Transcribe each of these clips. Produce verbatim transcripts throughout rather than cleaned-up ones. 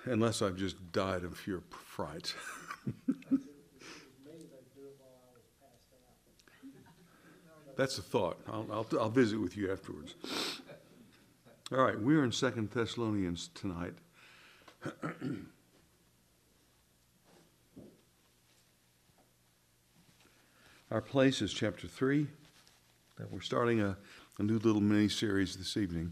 unless I've just died of pure fright. That's a thought. I'll, I'll, I'll visit with you afterwards. All right, we're in Second Thessalonians tonight. Our place is chapter three. We're starting a, a new little mini-series this evening.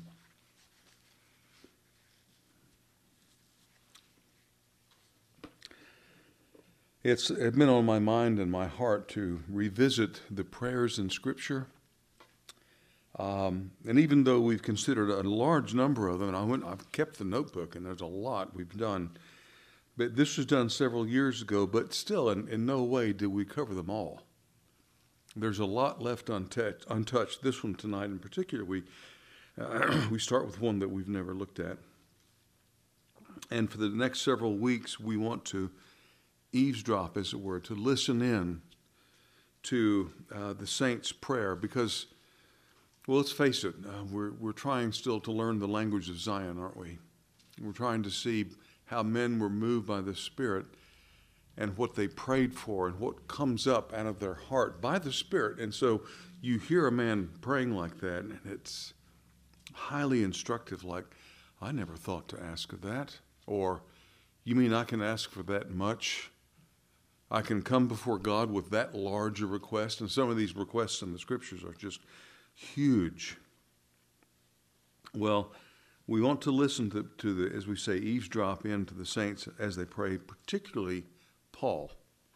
It's been on my mind and my heart to revisit the prayers in Scripture. Um, and even though we've considered a large number of them, and I went, I've kept the notebook, and there's a lot we've done. But this was done several years ago, but still, in, in no way did we cover them all. There's a lot left untouched. untouched. This one tonight in particular, we uh, we start with one that we've never looked at. And for the next several weeks, we want to eavesdrop, as it were, to listen in to uh, the saints' prayer, because, well, let's face it, uh, we're we're trying still to learn the language of Zion, aren't we? We're trying to see how men were moved by the Spirit and what they prayed for and what comes up out of their heart by the Spirit. And so you hear a man praying like that, and it's highly instructive, like, I never thought to ask of that. Or, you mean I can ask for that much? I can come before God with that large a request? And some of these requests in the Scriptures are just huge. Well, we want to listen to, to the, as we say, eavesdrop into the saints as they pray, particularly Paul.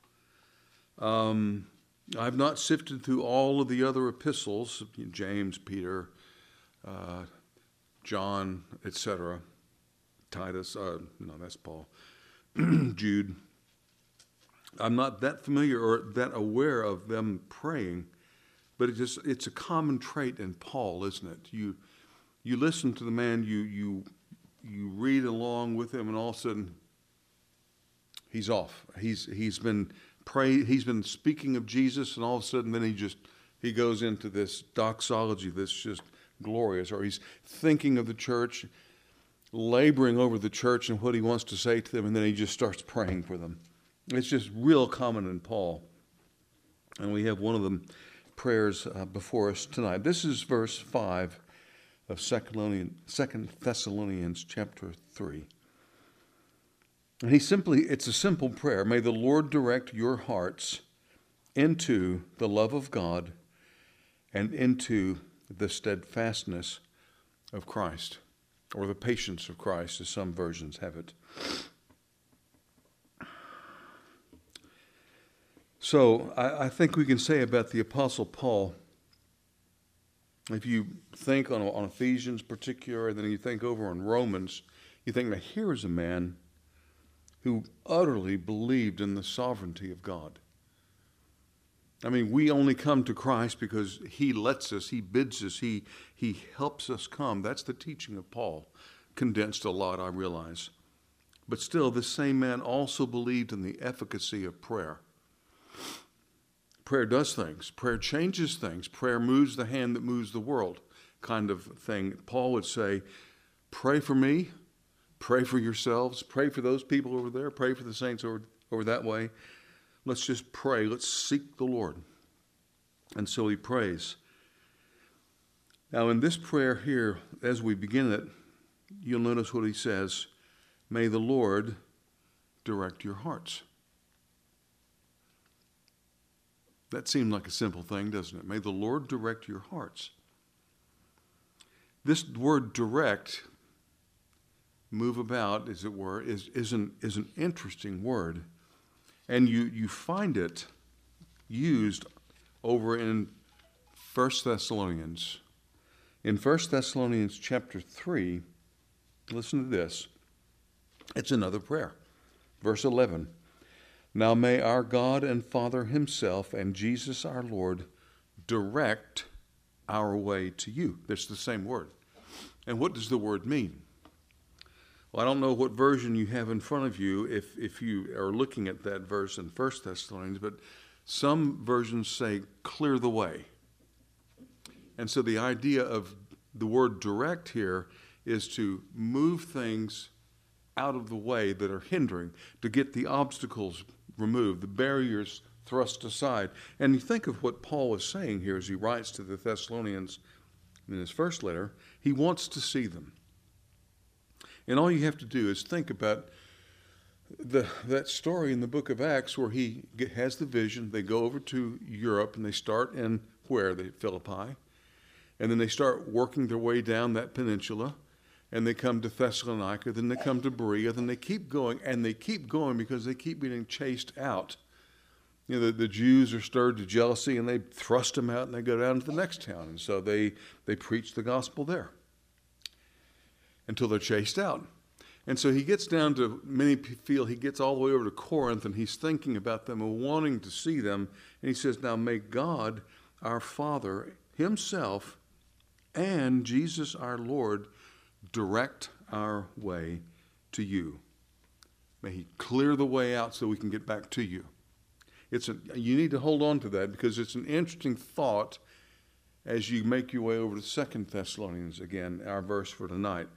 Um, I've not sifted through all of the other epistles, James, Peter, uh, John, et cetera, Titus, uh, no, that's Paul, Jude. I'm not that familiar or that aware of them praying, but it just, it's a common trait in Paul, isn't it? You you listen to the man, you you you read along with him, and all of a sudden he's off. He's he's been pray he's been speaking of Jesus, and all of a sudden then he just he goes into this doxology that's just glorious, or he's thinking of the church, laboring over the church and what he wants to say to them, and then he just starts praying for them. It's just real common in Paul. And we have one of the prayers uh, before us tonight. This is verse five of Second Thessalonians chapter three. And he simply, it's a simple prayer. May the Lord direct your hearts into the love of God and into the steadfastness of Christ, or the patience of Christ, as some versions have it. So I, I think we can say about the Apostle Paul, if you think on, on Ephesians particular, and then you think over on Romans, you think, now here is a man who utterly believed in the sovereignty of God. I mean, we only come to Christ because he lets us, he bids us, he, he helps us come. That's the teaching of Paul. Condensed a lot, I realize. But still, this same man also believed in the efficacy of prayer. Prayer does things. Prayer changes things. Prayer moves the hand that moves the world, kind of thing. Paul would say, pray for me, pray for yourselves, pray for those people over there, pray for the saints over, over that way. Let's just pray. Let's seek the Lord. And so he prays. Now in this prayer here, as we begin it, you'll notice what he says, may the Lord direct your hearts. That seemed like a simple thing, doesn't it? May the Lord direct your hearts. This word direct, move about, as it were, is, is, an, is an interesting word. And you, you find it used over in First Thessalonians. In First Thessalonians chapter three, listen to this. It's another prayer. Verse eleven. Now may our God and Father himself and Jesus our Lord direct our way to you. That's the same word. And what does the word mean? Well, I don't know what version you have in front of you if, if you are looking at that verse in First Thessalonians, but some versions say clear the way. And so the idea of the word direct here is to move things out of the way that are hindering, to get the obstacles removed, the barriers thrust aside. And you think of what Paul is saying here as he writes to the Thessalonians in his first letter. He wants to see them. And all you have to do is think about the, that story in the book of Acts where he get, has the vision. They go over to Europe and they start in where? They, Philippi. And then they start working their way down that peninsula. And they come to Thessalonica. Then they come to Berea. Then they keep going. And they keep going because they keep being chased out. You know, the, the Jews are stirred to jealousy and they thrust them out and they go down to the next town. And so they, they preach the gospel there until they're chased out. And so he gets down to, many feel he gets all the way over to Corinth, and he's thinking about them and wanting to see them. And he says, now may God, our Father, himself, and Jesus our Lord direct our way to you. May he clear the way out so we can get back to you. It's a, you need to hold on to that because it's an interesting thought as you make your way over to Second Thessalonians again, our verse for tonight.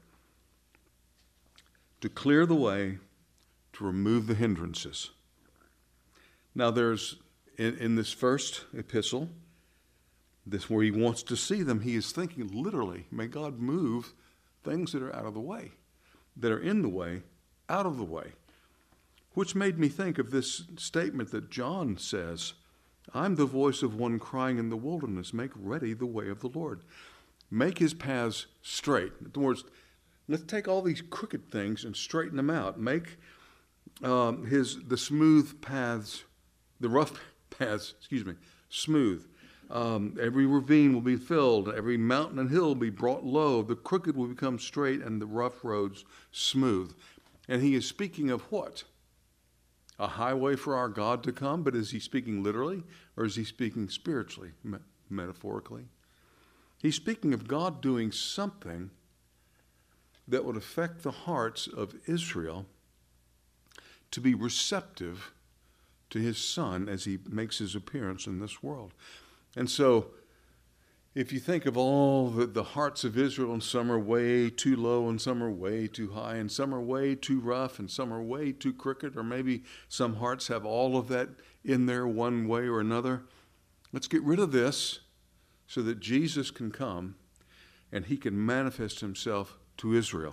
To clear the way, to remove the hindrances. Now there's, in, in this first epistle, this where he wants to see them, he is thinking literally, may God move things that are out of the way, that are in the way, out of the way. Which made me think of this statement that John says, I'm the voice of one crying in the wilderness, make ready the way of the Lord. Make his paths straight. In other words, let's take all these crooked things and straighten them out. Make um, his the smooth paths, the rough paths, excuse me, smooth. Um, every ravine will be filled. Every mountain and hill will be brought low. The crooked will become straight and the rough roads smooth. And he is speaking of what? A highway for our God to come, but is he speaking literally or is he speaking spiritually, me- metaphorically? He's speaking of God doing something that would affect the hearts of Israel to be receptive to his son as he makes his appearance in this world. And so, if you think of all the, the hearts of Israel, and some are way too low, and some are way too high, and some are way too rough, and some are way too crooked, or maybe some hearts have all of that in there one way or another. Let's get rid of this so that Jesus can come and he can manifest himself to Israel.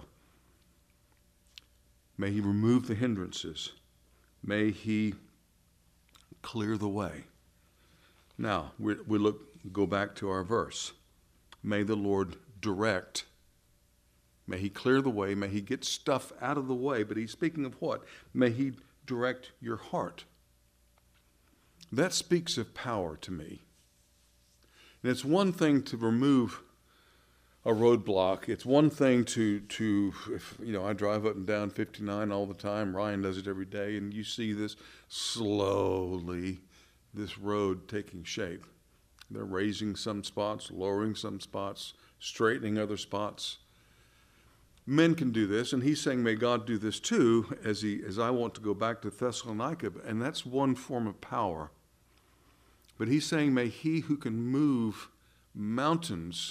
May he remove the hindrances. May he clear the way. Now, we, we look, go back to our verse. May the Lord direct. May he clear the way. May he get stuff out of the way. But he's speaking of what? May he direct your heart. That speaks of power to me. And it's one thing to remove a roadblock. It's one thing to, to if, you know, I drive up and down fifty-nine all the time. Ryan does it every day. And you see this slowly, this road taking shape. They're raising some spots, lowering some spots, straightening other spots. Men can do this, and he's saying, may God do this too, as he as I want to go back to Thessalonica, and that's one form of power. But he's saying, may he who can move mountains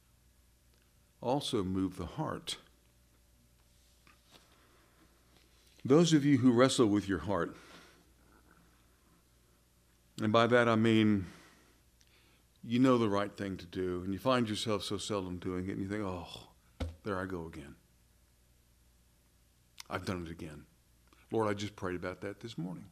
also move the heart. Those of you who wrestle with your heart, and by that I mean you know the right thing to do, and you find yourself so seldom doing it, and you think, oh, there I go again. I've done it again. Lord, I just prayed about that this morning.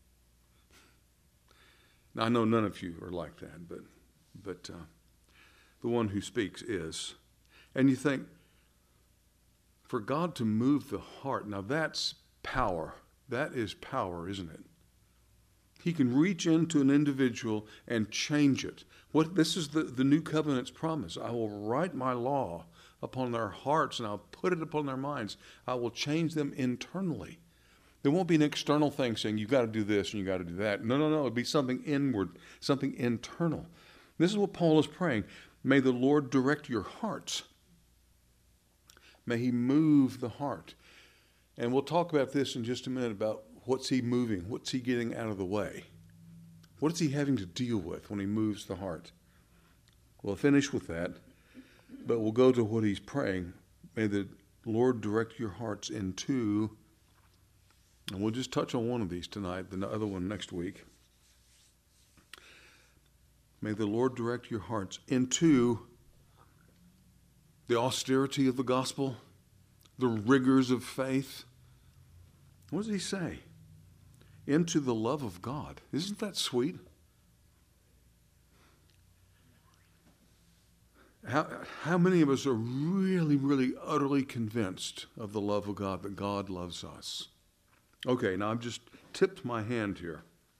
Now, I know none of you are like that, but but uh, the one who speaks is. And you think, for God to move the heart, now that's power. That is power, isn't it? He can reach into an individual and change it. What this is the, the new covenant's promise. I will write my law upon their hearts and I'll put it upon their minds. I will change them internally. There won't be an external thing saying you've got to do this and you've got to do that. No, no, no. It'll be something inward, something internal. This is what Paul is praying. May the Lord direct your hearts. May he move the heart. And we'll talk about this in just a minute about what's he moving, what's he getting out of the way. What is he having to deal with when he moves the heart? We'll finish with that, but we'll go to what he's praying. May the Lord direct your hearts into And we'll just touch on one of these tonight, the other one next week. May the Lord direct your hearts into the austerity of the gospel, the rigors of faith. What does he say? Into the love of God. Isn't that sweet? How, how many of us are really, really, utterly convinced of the love of God, that God loves us? Okay, now I've just tipped my hand here.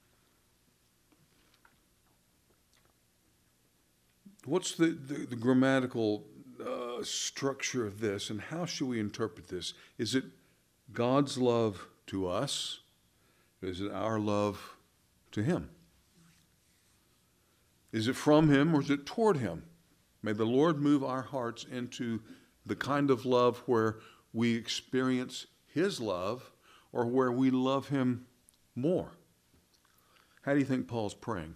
What's the, the, the grammatical uh, structure of this, and how should we interpret this? Is it God's love to us? Is it our love to him? Is it from him or is it toward him? May the Lord move our hearts into the kind of love where we experience his love or where we love him more. How do you think Paul's praying?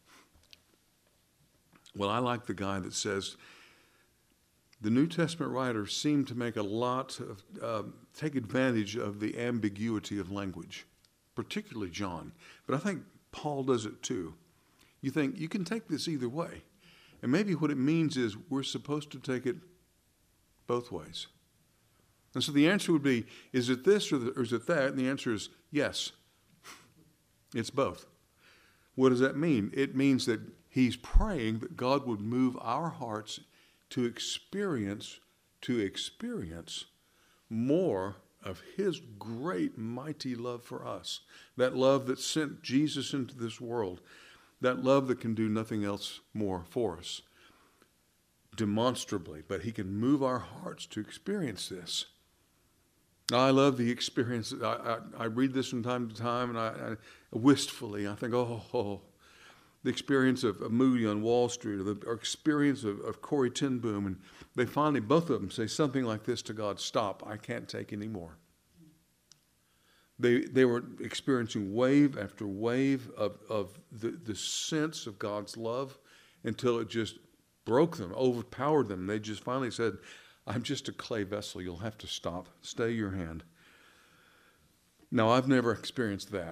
Well, I like the guy that says, the New Testament writers seem to make a lot of, uh, take advantage of the ambiguity of language, particularly John. But I think Paul does it too. You think, you can take this either way. And maybe what it means is we're supposed to take it both ways. And so the answer would be, is it this or, the, or is it that? And the answer is yes. It's both. What does that mean? It means that he's praying that God would move our hearts to experience, to experience more of his great, mighty love for us. That love that sent Jesus into this world. That love that can do nothing else more for us, demonstrably, but he can move our hearts to experience this. Now, I love the experience. I, I, I read this from time to time, and I, I wistfully, I think, oh, oh, the experience of, of Moody on Wall Street, or the or experience of, of Corrie ten Boom, and they finally, both of them, say something like this to God: stop, I can't take any more. They they were experiencing wave after wave of, of the, the sense of God's love until it just broke them, overpowered them. They just finally said, I'm just a clay vessel. You'll have to stop. Stay your hand. Now, I've never experienced that.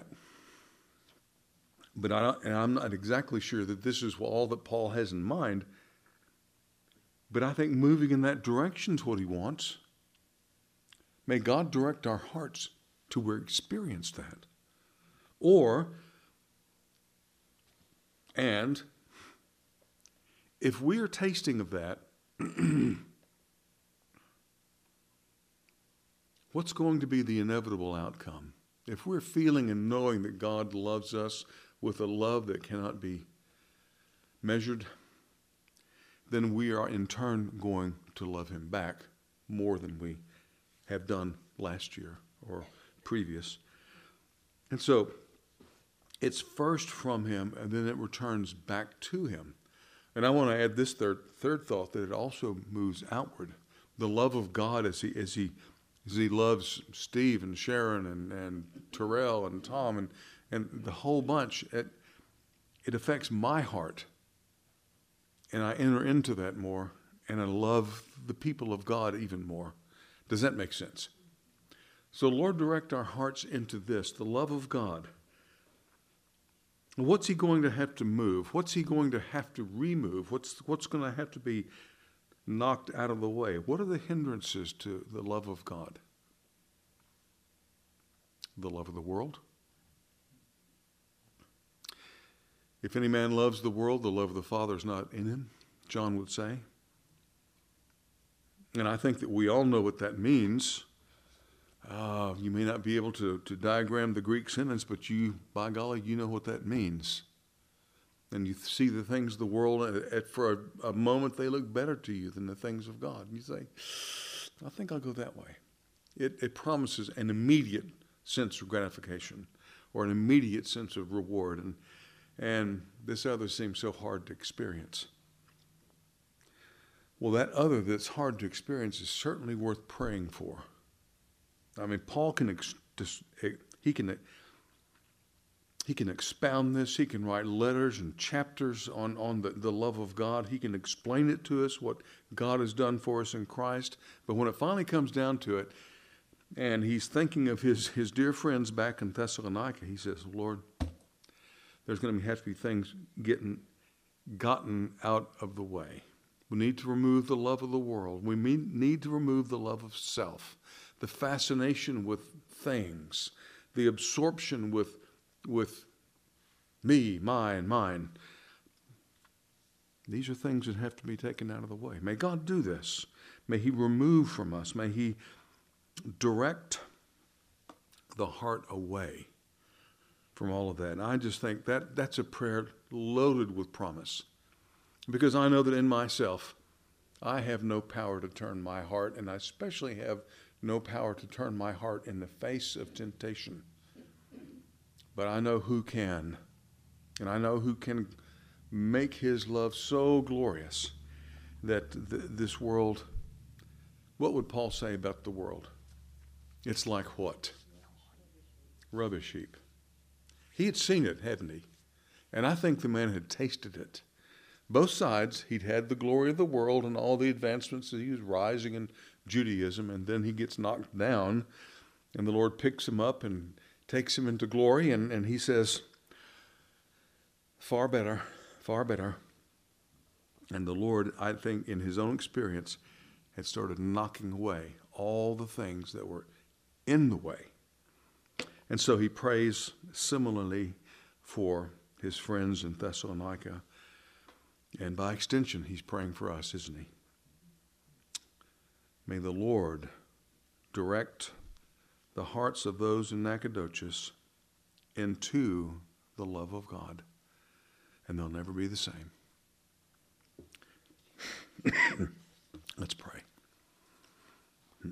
But I, and I'm not exactly sure that this is all that Paul has in mind. But I think moving in that direction is what he wants. May God direct our hearts to where experience that. Or, and, if we are tasting of that, what's going to be the inevitable outcome? If we're feeling and knowing that God loves us with a love that cannot be measured, then we are in turn going to love him back more than we have done last year or previous. And so it's first from him, and then it returns back to him. And I want to add this third third thought, that it also moves outward. The love of God as he as he as he loves Steve and Sharon and, and Terrell and Tom and, and the whole bunch, it it affects my heart. And I enter into that more, and I love the people of God even more. Does that make sense? So, Lord, direct our hearts into this, the love of God. What's he going to have to move? What's he going to have to remove? What's, what's going to have to be knocked out of the way? What are the hindrances to the love of God? The love of the world? If any man loves the world, the love of the Father is not in him, John would say. And I think that we all know what that means. Uh, you may not be able to, to diagram the Greek sentence, but you, by golly, you know what that means. And you see the things of the world, and at, for a, a moment they look better to you than the things of God. And you say, I think I'll go that way. It, it promises an immediate sense of gratification or an immediate sense of reward. And, and this other seems so hard to experience. Well, that other that's hard to experience is certainly worth praying for. I mean, Paul can ex- he can he can expound this. He can write letters and chapters on on the, the love of God. He can explain it to us, what God has done for us in Christ. But when it finally comes down to it, And he's thinking of his, his dear friends back in Thessalonica. He says, Lord, there's going to have to be things getting gotten out of the way. We need to remove the love of the world. We need to remove the love of self, the fascination with things, the absorption with, with me, mine, mine. These are things that have to be taken out of the way. May God do this. May he remove from us. May he direct the heart away from all of that. And I just think that that's a prayer loaded with promise. Because I know that in myself, I have no power to turn my heart, and I especially have no power to turn my heart in the face of temptation. But I know who can. And I know who can make his love so glorious that th- this world, what would Paul say about the world? It's like what? Rubbish heap. He had seen it, hadn't he? And I think the man had tasted it. Both sides, he'd had the glory of the world and all the advancements that he was rising in Judaism, and then he gets knocked down, and the Lord picks him up and takes him into glory, and, and he says, far better, far better. And the Lord, I think, in his own experience, had started knocking away all the things that were in the way. And so he prays similarly for his friends in Thessalonica. And by extension, he's praying for us, isn't he? May the Lord direct the hearts of those in Nacogdoches into the love of God, and they'll never be the same. Let's pray.